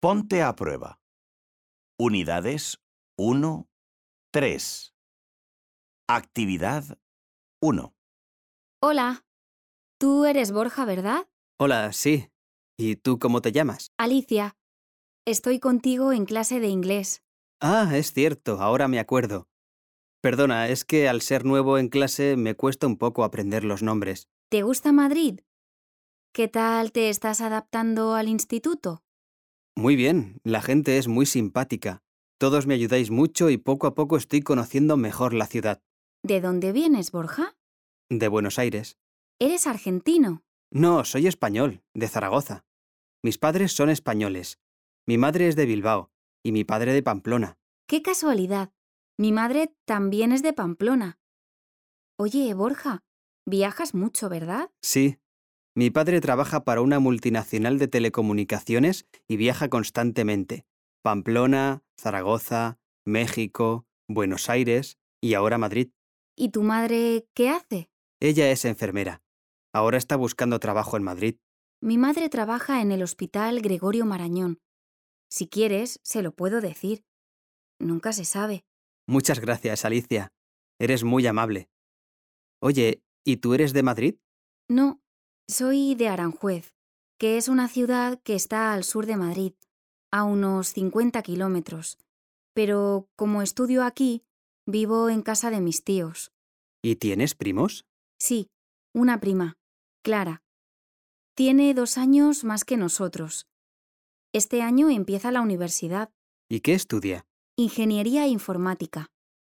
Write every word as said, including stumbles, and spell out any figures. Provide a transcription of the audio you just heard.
Ponte a prueba. Unidades uno, tres. Actividad uno. Hola, tú eres Borja, ¿verdad? Hola, sí. ¿Y tú cómo te llamas? Alicia, estoy contigo en clase de inglés. Ah, es cierto, ahora me acuerdo. Perdona, es que al ser nuevo en clase me cuesta un poco aprender los nombres. ¿Te gusta Madrid? ¿Qué tal te estás adaptando al instituto? Muy bien, la gente es muy simpática. Todos me ayudáis mucho y poco a poco estoy conociendo mejor la ciudad. ¿De dónde vienes, Borja? De Buenos Aires. ¿Eres argentino? No, soy español, de Zaragoza. Mis padres son españoles. Mi madre es de Bilbao y mi padre de Pamplona. ¡Qué casualidad! Mi madre también es de Pamplona. Oye, Borja, viajas mucho, ¿verdad? Sí. Mi padre trabaja para una multinacional de telecomunicaciones y viaja constantemente. Pamplona, Zaragoza, México, Buenos Aires y ahora Madrid. ¿Y tu madre qué hace? Ella es enfermera. Ahora está buscando trabajo en Madrid. Mi madre trabaja en el Hospital Gregorio Marañón. Si quieres, se lo puedo decir. Nunca se sabe. Muchas gracias, Alicia. Eres muy amable. Oye, ¿y tú eres de Madrid? No, soy de Aranjuez, que es una ciudad que está al sur de Madrid, a unos cincuenta kilómetros. Pero como estudio aquí, vivo en casa de mis tíos. ¿Y tienes primos? Sí, una prima, Clara. Tiene dos años más que nosotros. Este año empieza la universidad. ¿Y qué estudia? Ingeniería informática.